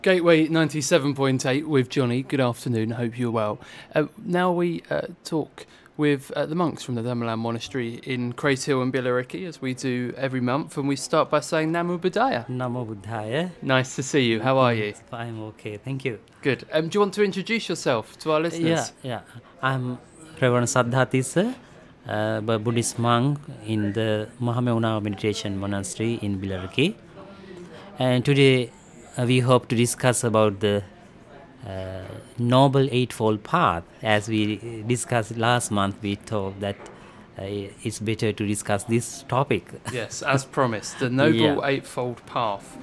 Gateway 97.8 with Johnny. Good afternoon. Hope you're well. Now we talk with the monks from the Dhammaland Monastery in Crates Hill and Billericay, as we do every month, and we start by saying Namo Buddhaya. Namo Buddhaya. Nice to see you. How are you? I'm okay, thank you. Good. Do you want to introduce yourself to our listeners? Yeah. I'm Reverend Saddhatissa, a Buddhist monk in the Mahameona Meditation Monastery in Billericay. And today we hope to discuss about the Noble Eightfold Path. As we discussed last month, we thought that it's better to discuss this topic. Yes, as promised, the Noble Eightfold Path.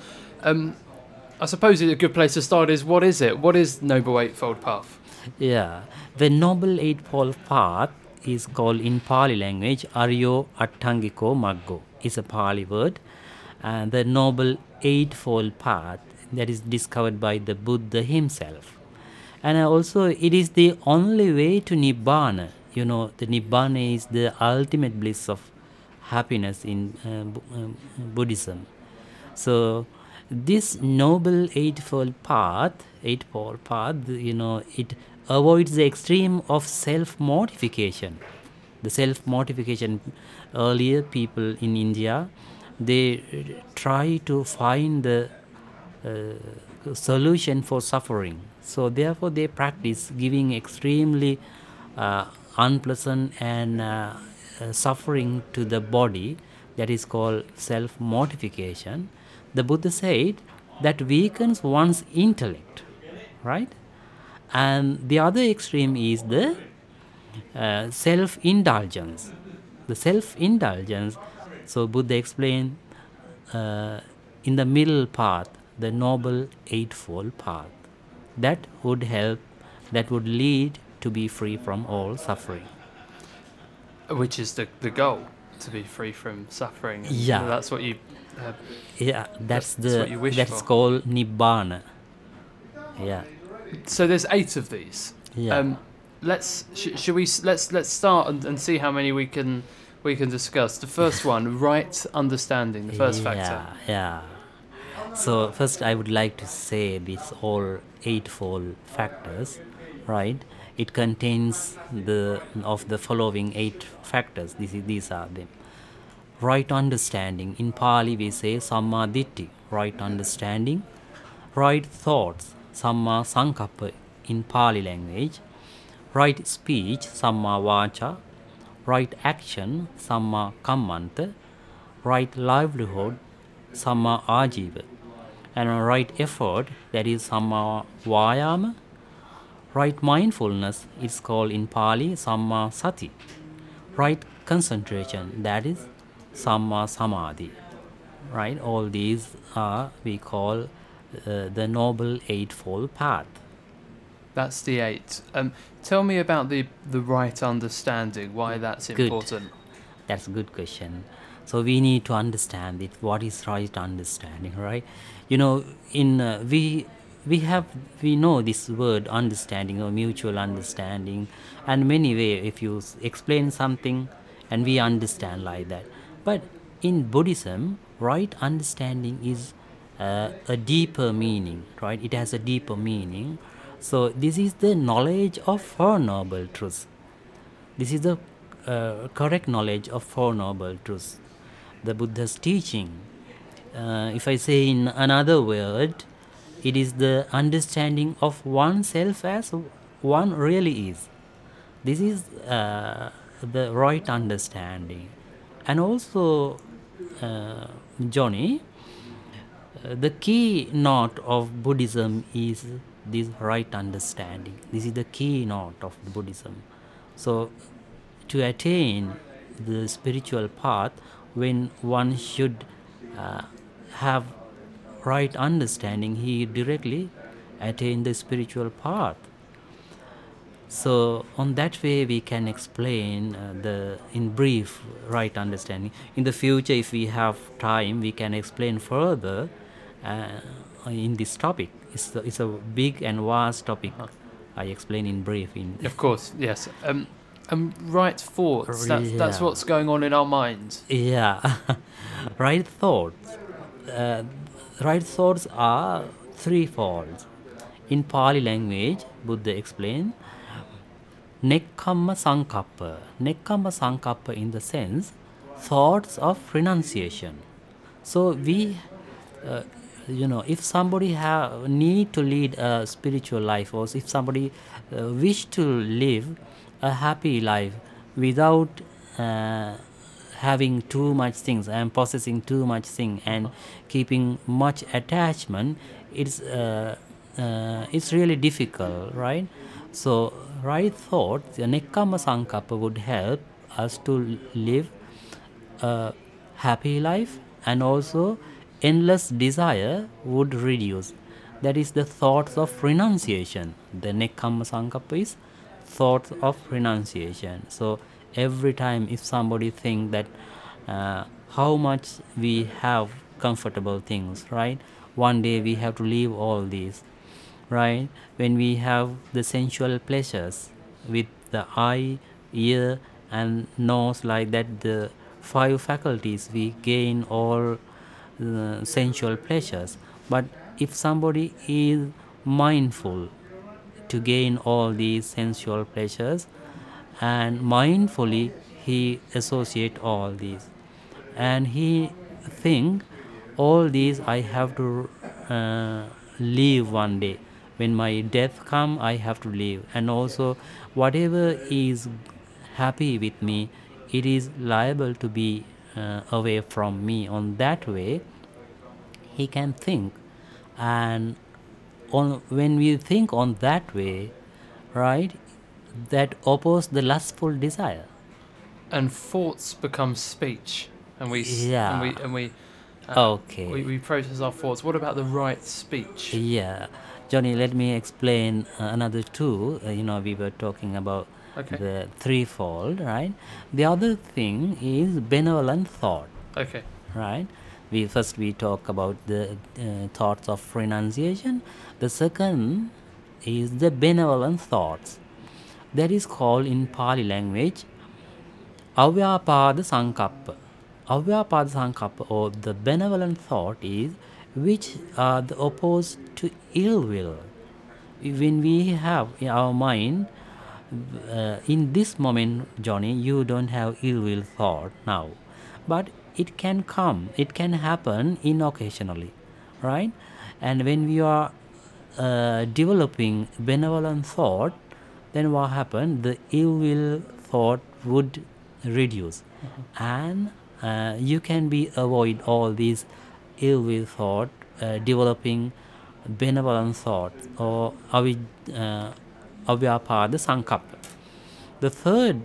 I suppose a good place to start is, what is it? What is Noble Eightfold Path? Yeah, the Noble Eightfold Path is called in Pali language Aryo Attangiko Maggo. It's a Pali word. And the Noble Eightfold Path that is discovered by the Buddha himself. And also it is the only way to Nibbana. You know, the Nibbana is the ultimate bliss of happiness in Buddhism. So this Noble Eightfold Path, you know, it avoids the extreme of self-mortification. The self-mortification, earlier people in India, they try to find the solution for suffering. So therefore they practice giving extremely unpleasant and suffering to the body, that is called self-mortification. The Buddha said that weakens one's intellect, right? And the other extreme is the self-indulgence. The self-indulgence, so Buddha explained in the middle path, the Noble Eightfold Path. That would help, that would lead to be free from all suffering. Which is the goal, to be free from suffering. Yeah. That's what you... that's what you wish that's for. called Nibbana. Yeah. So there's 8 of these. Yeah. Let's start and see how many we can discuss. The first one, right understanding, the first factor. Yeah. So first I would like to say these all eightfold factors, right? It contains of the following 8 factors. These are them. Right understanding. In Pali we say Samma Ditti, right understanding. Right thoughts, Samma Sankappa in Pali language. Right speech, Samma Vacha. Right action, Samma Kammanta. Right livelihood, Samma Ajiva. And right effort, that is Samma Vayama. Right mindfulness is called in Pali Samma Sati. Right concentration, that is Samma Samadhi. Right, all these are we call the Noble Eightfold Path. That's the 8. Tell me about the right understanding, why that's important. That's a good question. So we need to understand it. What is right understanding, right? You know, in we know this word understanding or mutual understanding, and many ways if you explain something, and we understand like that. But in Buddhism, right understanding is a deeper meaning, right? It has a deeper meaning. So this is the knowledge of Four Noble Truths. This is the correct knowledge of Four Noble Truths, the Buddha's teaching. If I say in another word, it is the understanding of oneself as one really is. This is the right understanding. And also, Johnny, the key note of Buddhism is this right understanding. This is the key note of Buddhism. So, to attain the spiritual path, when one should have right understanding, he directly attain the spiritual path. So on that way we can explain in brief right understanding. In the future, if we have time, we can explain further in this topic. It's a big and vast topic. I explain in brief. Of course, yes. Right thoughts, that's what's going on in our minds. Yeah. Right thoughts. Right thoughts are threefold. In Pali language, Buddha explained Nekkamma Sankappa. Nekkamma Sankappa in the sense thoughts of renunciation. So we, if somebody need to lead a spiritual life, or if somebody wish to live a happy life without having too much things and possessing too much thing and keeping much attachment, it's really difficult, right? So right thought, the Nekkhamma Sankappa would help us to live a happy life, and also endless desire would reduce. That is the thoughts of renunciation. The Nekkhamma Sankappa is thoughts of renunciation. So every time if somebody think that how much we have comfortable things, right? One day we have to leave all these, right? When we have the sensual pleasures with the eye, ear and nose, like that, the five faculties, we gain all sensual pleasures. But if somebody is mindful to gain all these sensual pleasures, and mindfully he associate all these, and he think all these I have to leave one day. When my death come, I have to leave. And also whatever is happy with me, it is liable to be away from me. On that way he can think. And when we think on that way, right, that oppose the lustful desire. And thoughts become speech, and we Yeah. Okay. we process our thoughts. What about the right speech? Yeah, Johnny, let me explain another two. We were talking about the threefold, right? The other thing is benevolent thought. Okay. Right? We talk about the thoughts of renunciation. The second is the benevolent thoughts. That is called in Pali language Avyapada Sankappa. Avyapada Sankappa, or the benevolent thought, is which are the opposed to ill will. When we have in our mind, in this moment, Johnny, you don't have ill will thought now, but it can come, it can happen occasionally, right? And when we are developing benevolent thought, then what happened? The ill will thought would reduce, and you can be avoid all these ill will thought, developing benevolent thought, or avyapada sankappa. The third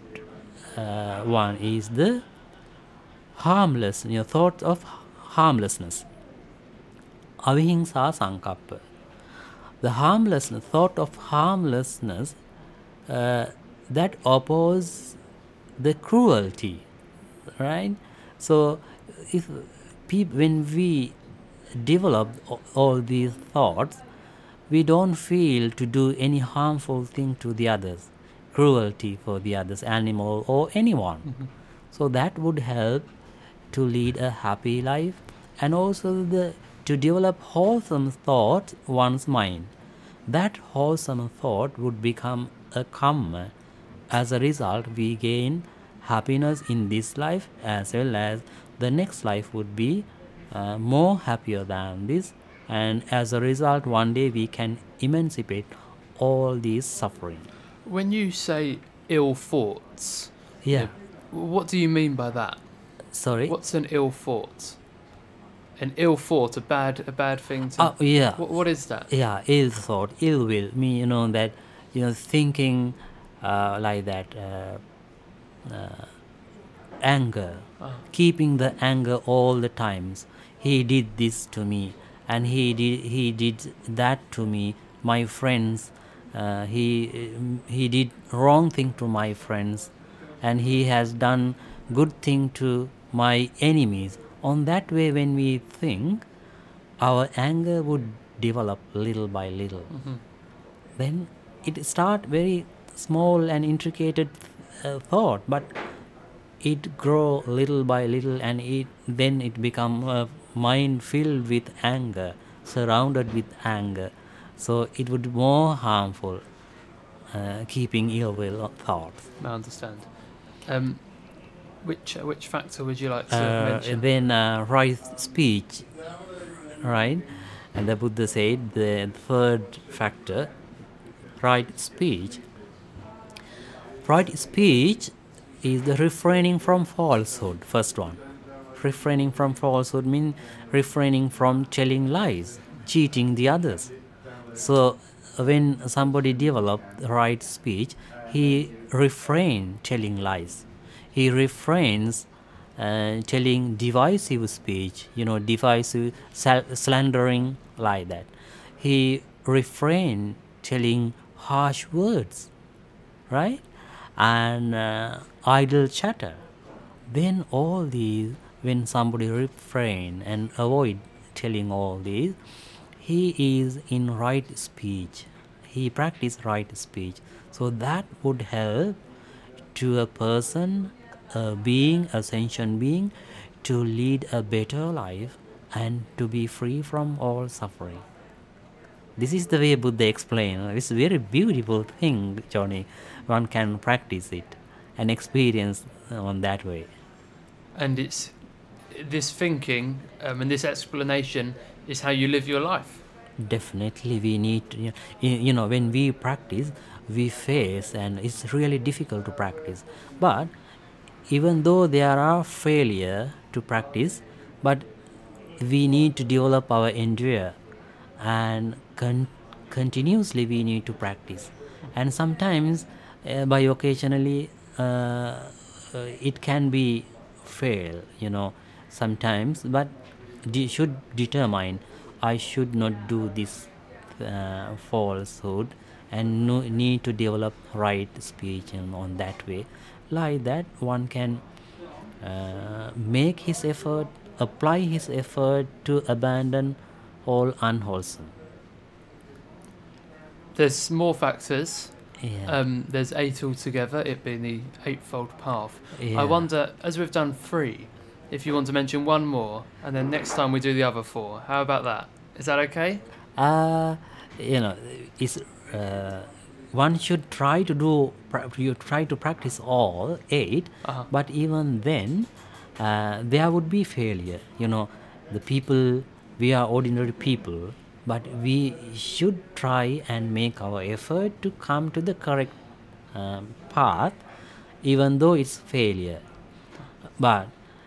one is the harmless, thought of harmlessness, avihingsa sankappa. The harmlessness, thought of harmlessness, that opposes the cruelty, right? So when we develop all these thoughts, we don't feel to do any harmful thing to the others, cruelty for the others, animal or anyone. So that would help to lead a happy life, and also to develop wholesome thought one's mind. That wholesome thought would become a karma. As a result, we gain happiness in this life, as well as the next life would be more happier than this, and as a result one day we can emancipate all these suffering. When you say ill thoughts, Yeah. What do you mean by that? Sorry? What's an ill thought? An ill thought, a bad thing to... Oh, yeah. What is that? Yeah, ill thought, ill will, that, thinking like that, anger, keeping the anger all the times. He did this to me, and he did that to me. My friends, he did wrong thing to my friends, and he has done good thing to my enemies. On that way, when we think, our anger would develop little by little. Then it start very small and intricate thought, but it grow little by little, and then it become a mind filled with anger. surrounded with anger. So it would be more harmful, keeping ill will thoughts. I understand. Which factor would you like to mention? Then right speech, right? And the Buddha said the third factor, right speech. Right speech is the refraining from falsehood, first one. Refraining from falsehood means refraining from telling lies, cheating the others. So when somebody develops right speech, he refrains telling lies. He refrains telling divisive speech, divisive, slandering, like that. He refrains telling harsh words, right? And idle chatter. Then all these, when somebody refrain and avoid telling all these, he is in right speech. He practice right speech. So that would help to a person, a being, a sentient being, to lead a better life and to be free from all suffering. This is the way Buddha explained. It's a very beautiful thing, Johnny. One can practice it and experience on that way. And it's this thinking and this explanation is how you live your life. Definitely, we need to, when we practice, we face, and it's really difficult to practice. But even though there are failure to practice, but we need to develop our endure, and continuously we need to practice. And sometimes, by occasionally, it can be fail, sometimes, but should determine, I should not do this falsehood, and need to develop right speech, and on that way, like that one can make his effort, apply his effort to abandon all unwholesome. There's more factors. Yeah. There's 8 altogether, it being the Eightfold Path. Yeah. I wonder, as we've done 3, if you want to mention one more, and then next time we do the other 4. How about that? Is that okay? It's one should try to do. You try to practice all 8, but even then, there would be failure. The people, we are ordinary people, but we should try and make our effort to come to the correct path, even though it's failure. But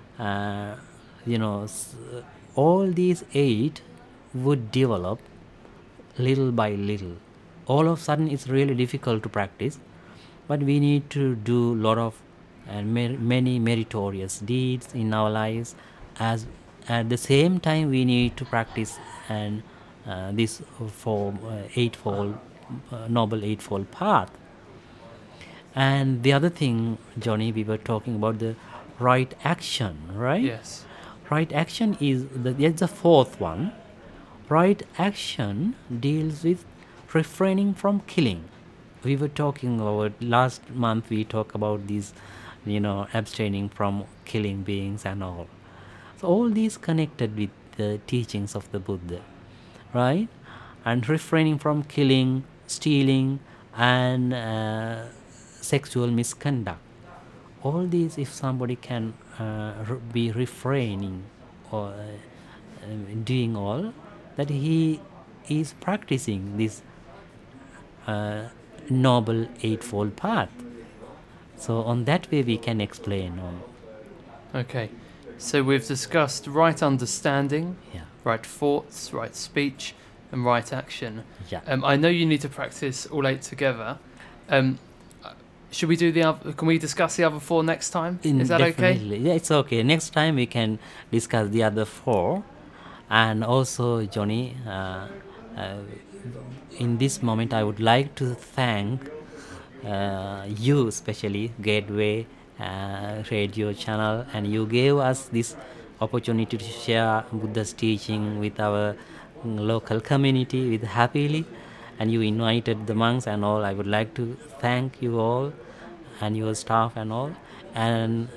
all these 8 would develop little by little. All of a sudden, it's really difficult to practice, but we need to do a lot of many meritorious deeds in our lives. As at the same time, we need to practice and this eightfold, noble eightfold path. And the other thing, Johnny, we were talking about the right action, right? Yes. Right action is that's the 4th one. Right action deals with refraining from killing. We were talking about last month. We talked about these, abstaining from killing beings and all. So all these connected with the teachings of the Buddha, right? And refraining from killing, stealing, and sexual misconduct. All these, if somebody can be refraining or doing all, that he is practicing this noble eightfold path. So on that way we can explain on. Okay, so we've discussed right understanding, Yeah. right thoughts, right speech, and right action. Yeah. I know you need to practice all 8 together. Should we do the other? Can we discuss the other 4 next time? Is that Definitely. okay? Yeah, it's okay. Next time we can discuss the other 4. And also, Johnny, in this moment, I would like to thank you, especially Gateway Radio Channel, and you gave us this opportunity to share Buddha's teaching with our local community with happily, and you invited the monks and all. I would like to thank you all and your staff and all, and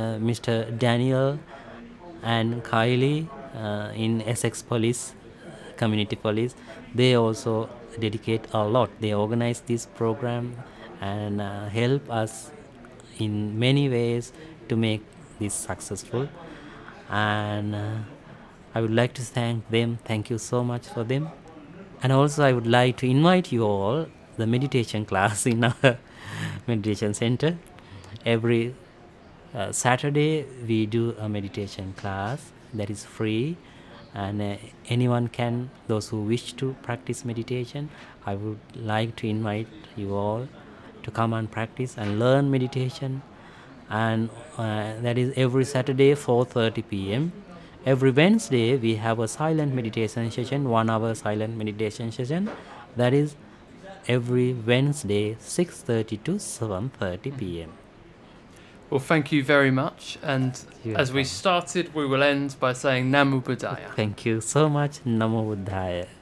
Mr. Daniel and Kylie in Essex Police community police, they also dedicate a lot. They organize this program and help us in many ways to make this successful. And I would like to thank them. Thank you so much for them. And also I would like to invite you all the meditation class in our meditation center. Every Saturday we do a meditation class that is free, and anyone can, those who wish to practice meditation, I would like to invite you all to come and practice and learn meditation. And that is every Saturday 4:30 p.m. Every Wednesday we have a silent meditation session, 1 hour silent meditation session. That is every Wednesday 6:30 to 7:30 p.m. Well, thank you very much. And as we started, we will end by saying Namo Buddhaya. Thank you so much. Namo Buddhaya.